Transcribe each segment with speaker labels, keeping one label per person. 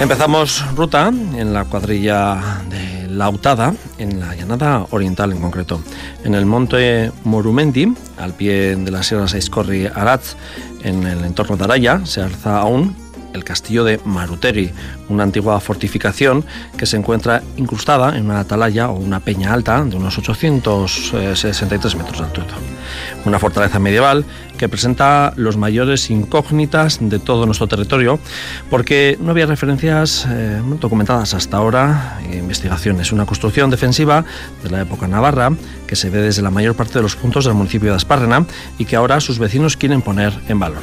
Speaker 1: Empezamos ruta en la cuadrilla de Lautada, en la Llanada Oriental en concreto. En el monte Morumendi, al pie de la Sierra Saizkorri-Aratz, en el entorno de Araya, se alza aún el castillo de Marutegi, una antigua fortificación que se encuentra incrustada en una atalaya o una peña alta de unos 863 metros de altura. Una fortaleza medieval que presenta los mayores incógnitas de todo nuestro territorio, porque no había referencias documentadas hasta ahora, investigaciones. Una construcción defensiva de la época navarra que se ve desde la mayor parte de los puntos del municipio de Aspárrena y que ahora sus vecinos quieren poner en valor.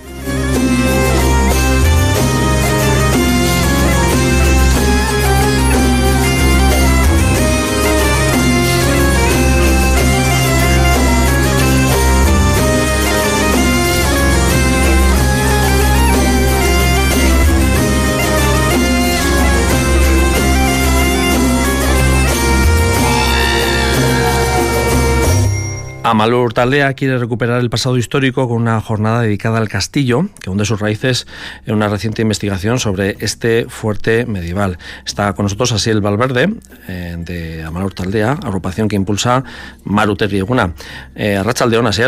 Speaker 1: Amalur Taldea quiere recuperar el pasado histórico con una jornada dedicada al castillo, que hunde sus raíces en una reciente investigación sobre este fuerte medieval. Está con nosotros Asiel Valverde, de Amalur Taldea, agrupación que impulsa Marutegi Eguna. Arratsaldeon, Asier.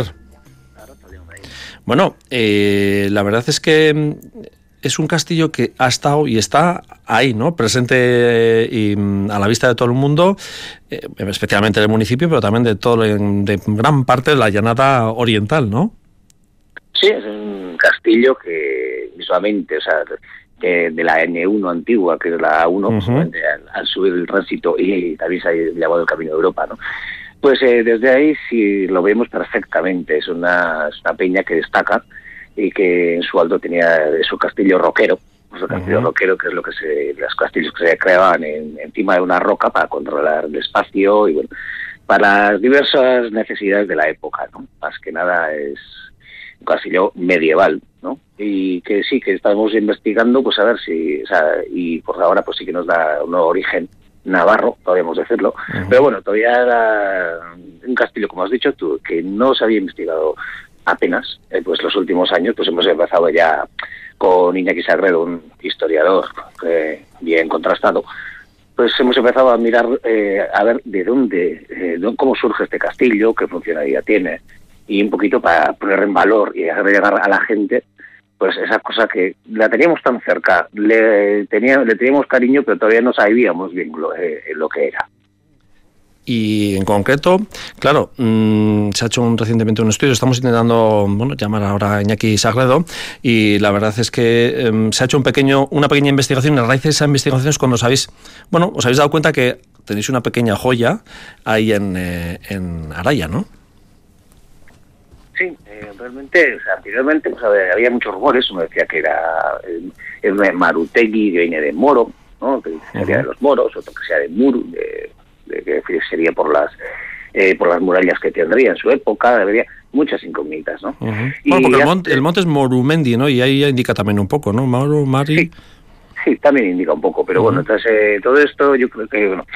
Speaker 1: Bueno, la verdad es que es un castillo que ha estado y está ahí, ¿no? Presente y a la vista de todo el mundo, especialmente del municipio, pero también de gran parte de la Llanada Oriental, ¿no?
Speaker 2: Sí, es un castillo que visualmente, o sea, que de la N1 antigua, que es la A1, al subir el tránsito y también se ha llamado el Camino de Europa, ¿no? Pues desde ahí sí lo vemos perfectamente. Es una peña que destaca y que en su alto tenía su castillo roquero, castillo roquero, que es lo que los castillos que se creaban encima de una roca para controlar el espacio y bueno, para las diversas necesidades de la época, ¿no? Más que nada es un castillo medieval, ¿no? Y que sí, que estamos investigando, pues a ver si, o sea, y por ahora pues sí que nos da un nuevo origen navarro, podríamos decirlo, pero bueno, todavía era un castillo, como has dicho tú, que no se había investigado apenas, pues los últimos años pues hemos empezado ya con Iñaki Sagredo, un historiador bien contrastado, pues hemos empezado a mirar, a ver de dónde, cómo surge este castillo, qué funcionalidad tiene, y un poquito para poner en valor y hacer llegar a la gente pues esa cosa que la teníamos tan cerca, le teníamos cariño, pero todavía no sabíamos bien lo que era.
Speaker 1: Y en concreto, claro, se ha hecho recientemente un estudio, estamos intentando llamar ahora a Iñaki Sagredo, y la verdad es que se ha hecho una pequeña investigación, y a raíz de esa investigación es cuando os habéis dado cuenta que tenéis una pequeña joya ahí en Araya, ¿no?
Speaker 2: Sí, realmente, o sea, anteriormente pues, había muchos rumores, uno decía que era Marutegi, que viene de Moro, ¿no? Que sería de los moros, otro que sea de Muru, que sería por las murallas que tendría en su época, habría muchas incógnitas, ¿no?
Speaker 1: Y bueno, porque el monte es Morumendi, ¿no? Y ahí ya indica también un poco, ¿no? Mari.
Speaker 2: Sí, también indica un poco, pero bueno, entonces todo esto yo creo que, bueno,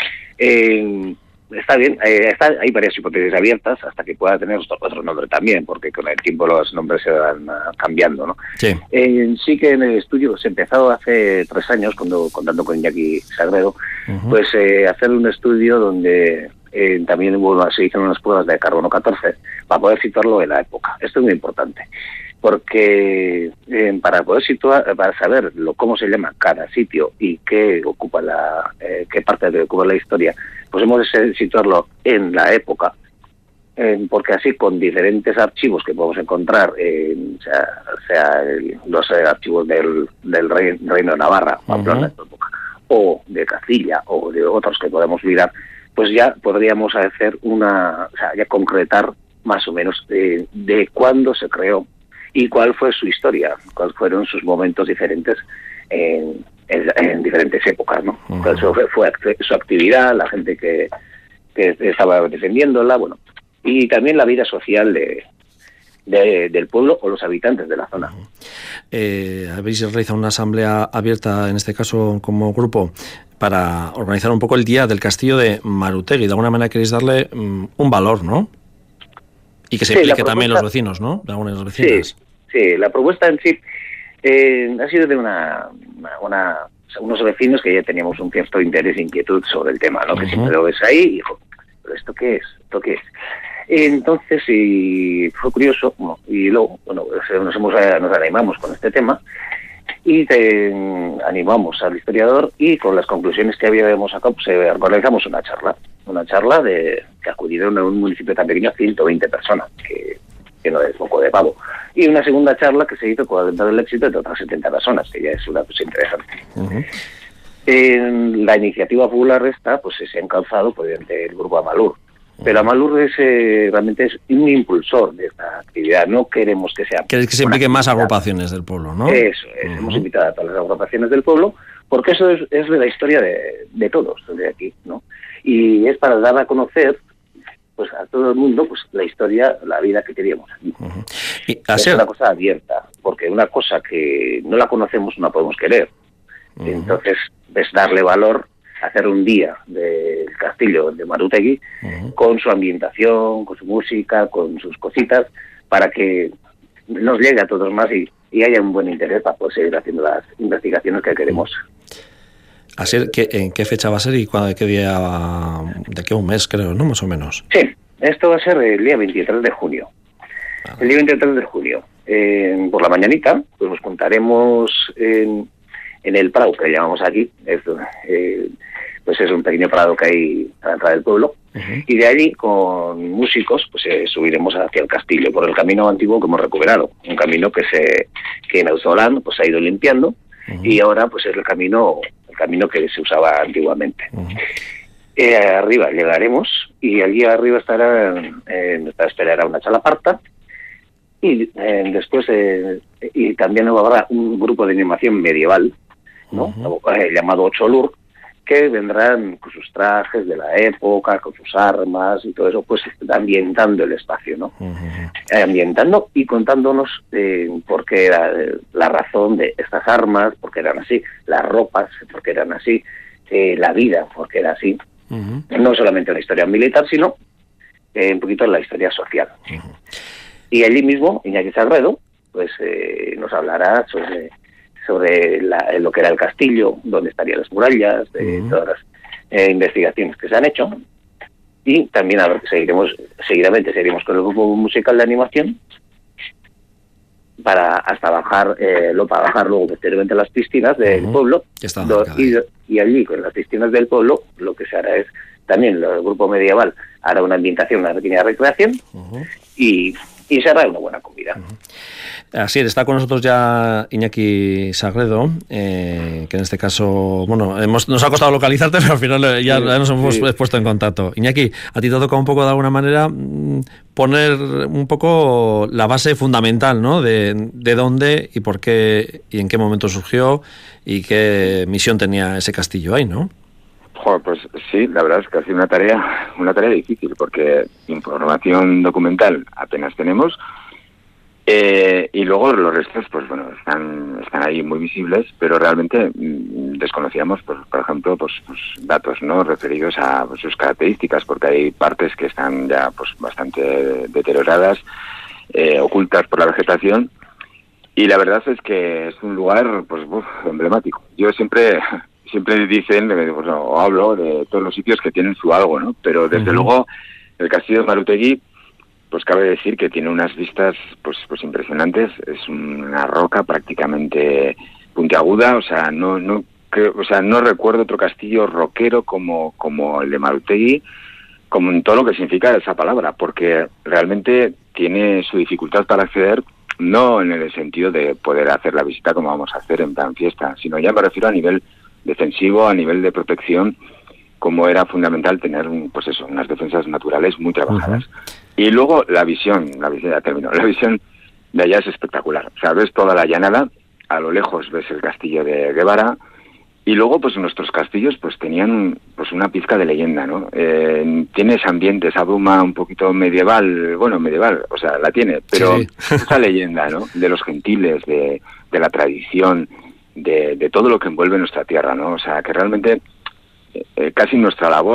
Speaker 2: está bien, hay varias hipótesis abiertas hasta que pueda tener otro nombre también, porque con el tiempo los nombres se van cambiando, ¿no?
Speaker 1: Sí.
Speaker 2: Sí que en el estudio se empezó hace 3 años, contando con Iñaki Sagredo, pues hacer un estudio donde también se hicieron unas pruebas de carbono 14 para poder situarlo en la época. Esto es muy importante, porque para poder para saber cómo se llama cada sitio y qué ocupa qué parte ocupa la historia, pues hemos de situarlo en la época, porque así con diferentes archivos que podemos encontrar, sea los archivos del Reino de Navarra, o de Castilla, o de otros que podemos mirar, pues ya podríamos hacer ya concretar más o menos de cuándo se creó y cuál fue su historia, cuáles fueron sus momentos diferentes en diferentes épocas, ¿no? Cuál fue su actividad, la gente que estaba defendiéndola, bueno, y también la vida social del pueblo o los habitantes de la zona.
Speaker 1: Habéis realizado una asamblea abierta, en este caso como grupo, para organizar un poco el día del castillo de Marutegi. De alguna manera queréis darle un valor, ¿no? Y que se implique también los vecinos, ¿no? De algunas vecinas.
Speaker 2: Sí, la propuesta en sí ha sido de una unos vecinos que ya teníamos un cierto interés e inquietud sobre el tema, ¿no? Que siempre lo ves ahí y dijo, ¿pero esto qué es? ¿Esto qué es? Entonces, y fue curioso, y luego, bueno, nos animamos con este tema y animamos al historiador, y con las conclusiones que habíamos sacado, pues organizamos una charla que acudieron en un municipio tan pequeño 120 personas, que no es poco de pavo, y una segunda charla que se hizo con el éxito de otras 70 personas, que ya es una cosa interesante. La iniciativa popular esta pues se ha encalzado por el grupo Amalur, pero Amalur realmente es un impulsor de esta actividad. No queremos que sea...
Speaker 1: Que se impliquen más agrupaciones del pueblo, ¿no?
Speaker 2: Eso es. Hemos invitado a todas las agrupaciones del pueblo, porque eso es de la historia de todos, de aquí, ¿no? Y es para dar a conocer pues a todo el mundo pues la historia, la vida que teníamos aquí. Y es una cosa abierta, porque una cosa que no la conocemos no la podemos querer. Entonces, es darle valor, hacer un día del castillo de Marútegui con su ambientación, con su música, con sus cositas, para que nos llegue a todos más y haya un buen interés para poder seguir haciendo las investigaciones que queremos.
Speaker 1: Así, ¿en qué fecha va a ser y qué día? De aquí a un mes, creo, ¿no? Más o menos.
Speaker 2: Sí, esto va a ser el día 23 de junio. El día 23 de junio, por la mañanita, pues nos juntaremos en el Prado, que le llamamos aquí. Pues es un pequeño prado que hay a la entrada del pueblo, y de allí con músicos pues subiremos hacia el castillo por el camino antiguo que hemos recuperado, un camino que en Auzolán pues se ha ido limpiando, y ahora pues es el camino que se usaba antiguamente. Arriba llegaremos, y allí arriba esperará una chalaparta, y después y también habrá un grupo de animación medieval, ¿no? Llamado Ocholur, que vendrán con sus trajes de la época, con sus armas y todo eso, pues ambientando el espacio, ¿no? Ambientando y contándonos por qué era la razón de estas armas, por qué eran así, las ropas, por qué eran así, la vida, por qué era así. No solamente la historia militar, sino un poquito la historia social. Y allí mismo, Iñaki Sagredo, pues nos hablará sobre lo que era el castillo, dónde estarían las murallas, todas las investigaciones que se han hecho, y también seguidamente seguiremos con el grupo musical de animación para bajar luego posteriormente a las piscinas del pueblo, y allí con las piscinas del pueblo lo que se hará es también el grupo medieval hará una ambientación, una pequeña recreación, y se hará una buena comida.
Speaker 1: Así está con nosotros ya Iñaki Sagredo, que en este caso, bueno, nos ha costado localizarte, pero al final ya nos hemos puesto en contacto. Iñaki, a ti te toca un poco, de alguna manera, poner un poco la base fundamental, ¿no? De dónde y por qué y en qué momento surgió y qué misión tenía ese castillo ahí, ¿no?
Speaker 3: Joder, pues sí, la verdad es que ha sido una tarea difícil, porque información documental apenas tenemos, y luego los restos, pues bueno, están ahí muy visibles, pero realmente desconocíamos, pues, por ejemplo, pues datos, ¿no?, referidos a sus características, porque hay partes que están ya pues bastante deterioradas, ocultas por la vegetación, y la verdad es que es un lugar pues emblemático. Yo siempre dicen, pues, o hablo de todos los sitios que tienen su algo, ¿no? Pero desde luego el castillo de Marútegui, pues cabe decir que tiene unas vistas pues impresionantes. Es una roca prácticamente puntiaguda, o sea, no recuerdo otro castillo roquero como el de Marútegui, como en todo lo que significa esa palabra, porque realmente tiene su dificultad para acceder, no en el sentido de poder hacer la visita como vamos a hacer en plan fiesta, sino ya me refiero a nivel defensivo, a nivel de protección, como era fundamental tener pues eso, unas defensas naturales muy trabajadas. Y luego la visión de allá es espectacular. O sea, ves toda la llanada, a lo lejos ves el castillo de Guevara, y luego pues nuestros castillos pues tenían pues una pizca de leyenda, ¿no? Tiene ese ambiente, esa bruma un poquito medieval, o sea, la tiene, pero sí. Esa leyenda, ¿no?, de los gentiles, de la tradición, de todo lo que envuelve nuestra tierra, ¿no? O sea, que realmente casi nuestra labor,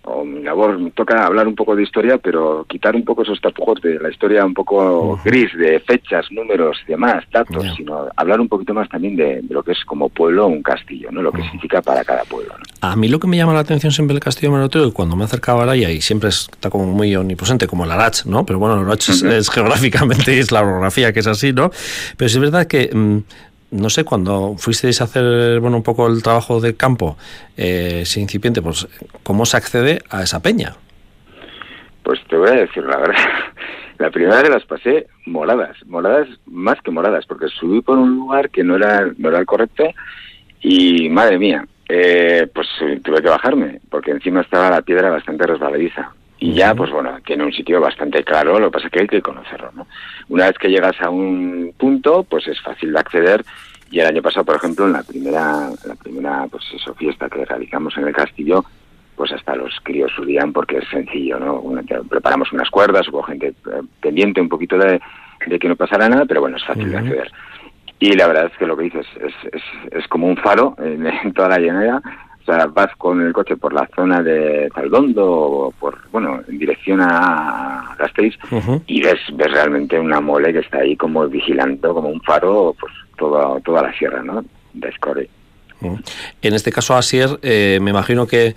Speaker 3: o mi labor, me toca hablar un poco de historia, pero quitar un poco esos tapujos de la historia un poco gris, de fechas, números, demás, datos, sino hablar un poquito más también de lo que es como pueblo un castillo, ¿no? Lo que significa para cada pueblo, ¿no?
Speaker 1: A mí lo que me llama la atención siempre el castillo de Maroteo, cuando me acercaba a Araya, y siempre está como muy omnipresente, como el Arach, ¿no? Pero bueno, el Arach es geográficamente, y es la orografía que es así, ¿no? Pero sí es verdad que... no sé, cuando fuisteis a hacer un poco el trabajo de campo, ese incipiente, pues, ¿cómo se accede a esa peña?
Speaker 3: Pues te voy a decir la verdad. La primera vez las pasé moradas más que moradas, porque subí por un lugar que no era el correcto y, madre mía, pues tuve que bajarme, porque encima estaba la piedra bastante resbaladiza. Y ya, pues bueno, tiene un sitio bastante claro, lo que pasa es que hay que conocerlo, ¿no? Una vez que llegas a un punto, pues es fácil de acceder. Y el año pasado, por ejemplo, en la primera pues eso, fiesta que realizamos en el castillo, pues hasta los críos subían porque es sencillo, ¿no? Preparamos unas cuerdas, hubo gente pendiente un poquito de que no pasara nada, pero bueno, es fácil de acceder. Y la verdad es que lo que dices es como un faro en toda la llanera. O sea, vas con el coche por la zona de Zaldondo o en dirección a Gasteiz y ves realmente una mole que está ahí como vigilando, como un faro, pues toda la sierra, ¿no? De Escori.
Speaker 1: En este caso, Asier, me imagino que,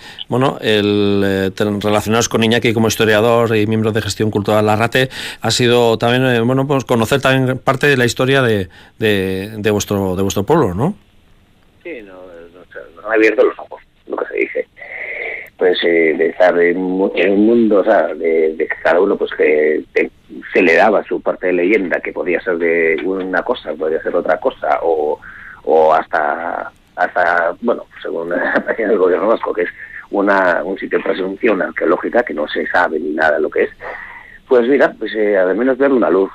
Speaker 1: relacionaros con Iñaki como historiador y miembro de gestión cultural Larrate, ha sido también, pues conocer también parte de la historia de vuestro pueblo, ¿no?
Speaker 2: Sí, nos han abierto los ojos, lo que se dice. Pues de estar en un mundo, o sea, de que cada uno pues que se le daba su parte de leyenda, que podía ser de una cosa, podía ser otra cosa, o hasta según la página del gobierno vasco, que es un sitio de presunción arqueológica que no se sabe ni nada lo que es. Pues mira, pues al menos ver una luz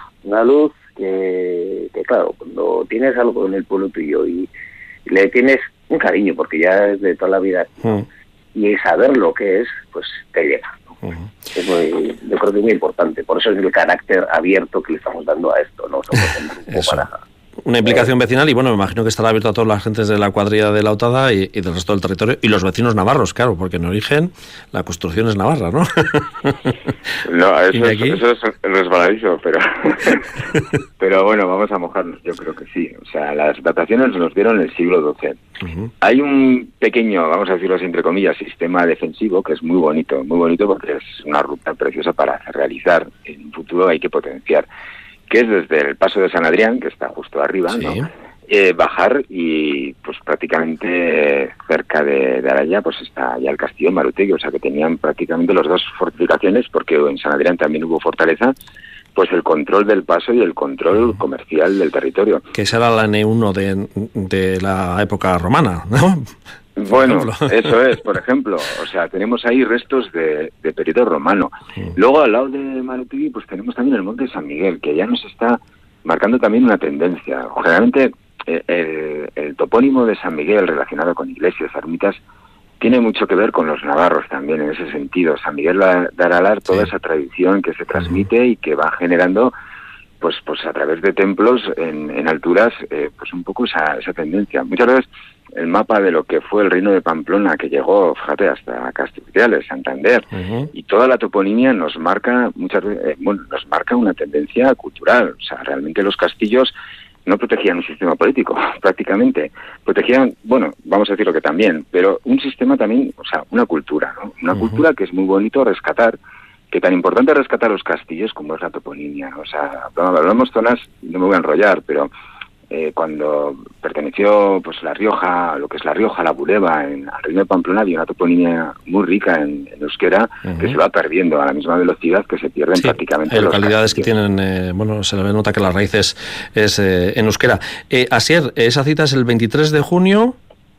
Speaker 2: que claro, cuando tienes algo en el pueblo tuyo y le tienes un cariño, porque ya es de toda la vida, y saber lo que es, pues te llega, ¿no? Yo creo que es muy importante, por eso es el carácter abierto que le estamos dando a esto, ¿no? Somos un grupo para...
Speaker 1: Una implicación vecinal y me imagino que estará abierto a todas las gentes de la cuadrilla de la Lautada y del resto del territorio y los vecinos navarros, claro, porque en origen la construcción es navarra, ¿no?
Speaker 3: No, eso es resbaladizo, pero bueno, vamos a mojarnos, yo creo que sí. O sea, las dataciones nos dieron el siglo XII. Hay un pequeño, vamos a decirlo así, entre comillas, sistema defensivo que es muy bonito porque es una ruta preciosa para realizar. En un futuro hay que potenciar, que es desde el paso de San Adrián, que está justo arriba, sí, ¿no? Bajar y pues prácticamente cerca de Araya pues está ya el castillo de Marutegui, o sea que tenían prácticamente las dos fortificaciones, porque en San Adrián también hubo fortaleza, pues el control del paso y el control comercial del territorio.
Speaker 1: Que esa era la N1 de la época romana, ¿no?
Speaker 3: Bueno, eso es, por ejemplo, o sea, tenemos ahí restos de periodo romano. Luego, al lado de Marutegui, pues tenemos también el Monte de San Miguel, que ya nos está marcando también una tendencia. Generalmente, el topónimo de San Miguel relacionado con iglesias, ermitas, tiene mucho que ver con los navarros también, en ese sentido. San Miguel va a dar a hablar toda esa tradición que se transmite y que va generando, pues a través de templos en alturas, pues un poco esa tendencia. Muchas veces el mapa de lo que fue el reino de Pamplona, que llegó, fíjate, hasta Castelldefels, Santander, y toda la toponimia nos marca nos marca una tendencia cultural. O sea, realmente los castillos no protegían un sistema político, prácticamente. Protegían, vamos a decirlo que también, pero un sistema también, o sea, una cultura, ¿no? Una cultura que es muy bonito rescatar, que tan importante es rescatar los castillos como es la toponimia. O sea, hablamos zonas, no me voy a enrollar, pero cuando perteneció pues La Rioja, lo que es La Rioja, la Bureba, al reino de Pamplona, había una toponimia muy rica en euskera que se va perdiendo a la misma velocidad que se pierden prácticamente
Speaker 1: hay
Speaker 3: los
Speaker 1: localidades
Speaker 3: castillos.
Speaker 1: Que tienen, se le nota que la raíz es en euskera. Asier, esa cita es el 23 de junio.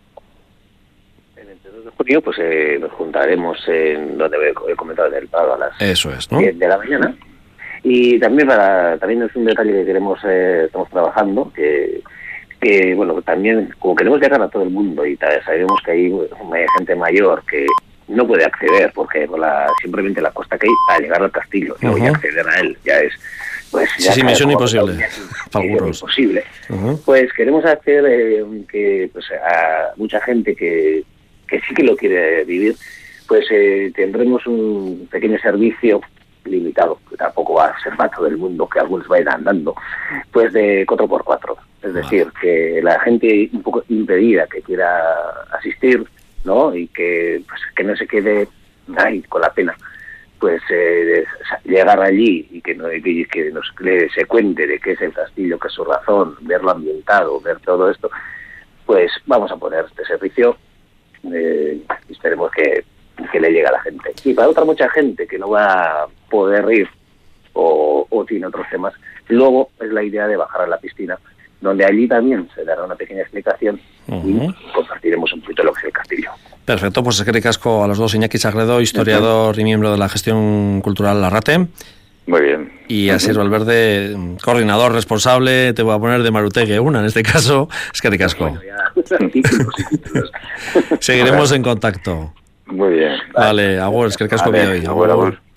Speaker 2: El 23 de junio pues nos juntaremos en donde he comentado, en el Prado, a las 10 de la mañana. Y también es un detalle que estamos trabajando, que también como queremos llegar a todo el mundo y sabemos que hay gente mayor que no puede acceder porque simplemente la costa que hay para llegar al castillo y voy a acceder a él ya es
Speaker 1: misión imposible.
Speaker 2: Imposible. Pues queremos hacer que a mucha gente que sí que lo quiere vivir, pues tendremos un pequeño servicio limitado, que tampoco va a ser para todo el mundo, que algunos vayan andando, pues de 4x4. Es decir, que la gente un poco impedida que quiera asistir, ¿no? Y que no se quede ahí con la pena, pues llegar allí y que se cuente de qué es el castillo, qué es su razón, verlo ambientado, ver todo esto, pues vamos a poner este servicio y esperemos que le llegue a la gente. Y para otra mucha gente que no va a poder ir o tiene otros temas, luego es la idea de bajar a la piscina, donde allí también se dará una pequeña explicación y compartiremos un poquito lo que es el castillo.
Speaker 1: Perfecto, pues eskerrik asko a los dos, Iñaki Sagredo, historiador y miembro de la gestión cultural Larrate.
Speaker 3: Muy bien.
Speaker 1: Y Asier Valverde, coordinador responsable, te voy a poner de Marutegi una en este caso, eskerrik asko.
Speaker 2: Bueno, ya, títulos.
Speaker 1: Seguiremos en contacto.
Speaker 3: Muy bien.
Speaker 1: Vale, agur, eskerrik asko bidoi.
Speaker 3: Agur.